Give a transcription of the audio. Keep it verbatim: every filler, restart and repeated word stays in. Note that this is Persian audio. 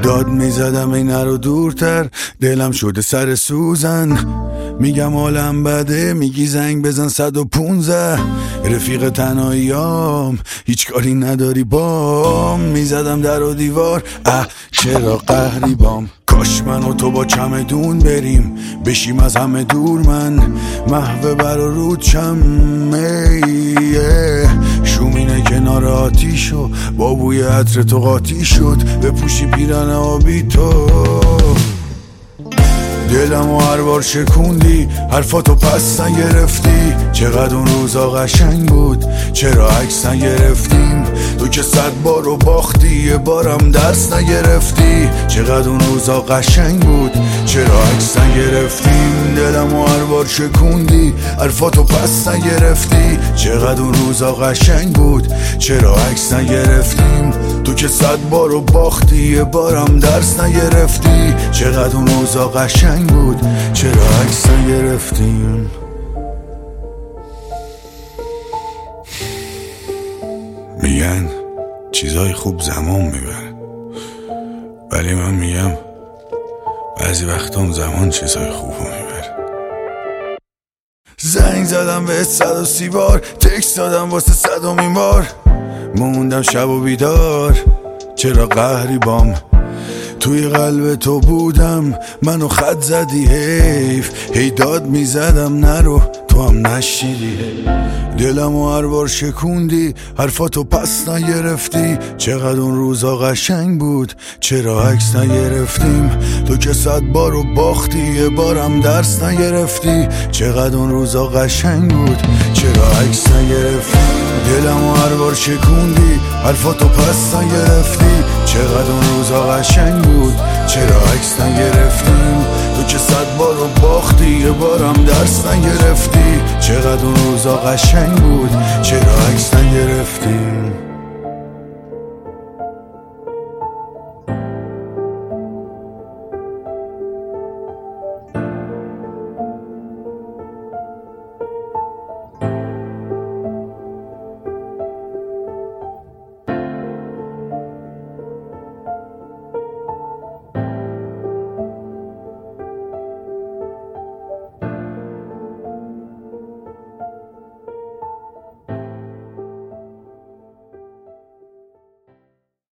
داد میزدم این رو دورتر، دلم شده سر سوزن. میگم حالم بده، میگی زنگ بزن صد و پونزه. رفیق تنهاییام هیچ کاری نداری بام. میزدم در و دیوار، اه چرا قهری بام. کاش من و تو با چمدون بریم، بشیم از همه دور. من محو بر و رود شمه شومینه کنار آتیشو، با بوی عطر تو قاطی شد. بپوشی پیرن آبی تو، دلمو هر بار شکوندی، حرفاتو پس نگرفتی. چقدر اون روزا قشنگ بود، چرا عکس نگرفتیم؟ تو که صد بار رو باختی، یه بارم دست نگرفتی. چقدر اون روزا قشنگ بود، چرا عکس نگرفتیم؟ دلمو هر بار شکوندی، حرفاتو پس نگرفتی. چقدر اون روزا قشنگ بود، چرا عکس نگرفتیم؟ تو که صد بار رو باختی، یه بارم درس نگرفتی. چقدر اون روزا قشنگ بود، چرا عکس نگرفتیم؟ میگن چیزای خوب زمان میبره، ولی من میگم بعضی وقتا اون زمان چیزای خوب میبره. زنگ زدم به صد و سی بار، تکست دادم واسه صدومین بار. موندم شب و بیدار، چرا قهری بام؟ توی قلب تو بودم، منو خط زدی حیف. هی داد میزدم نرو، تو هم نشیدی. دلمو هر بار شکوندی، حرفاتو پس نگرفتی. چقدر اون روزا قشنگ بود، چرا عکس نگرفتیم؟ تو که صد بار رو باختی، یه بارم درس نگرفتی. چقدر اون روزا قشنگ بود، چرا عکس نگرفتی؟ دلمو هر بار شکوندی، حرفاتو پس نگرفتی. چقدر اون روزا قشنگ بود، چرا عکس نگرفتیم؟ تو که صد بار رو باختی، یه بارم درس نگرفتی. چقدر اون روزا قشنگ بود، چرا عکس نگرفتیم؟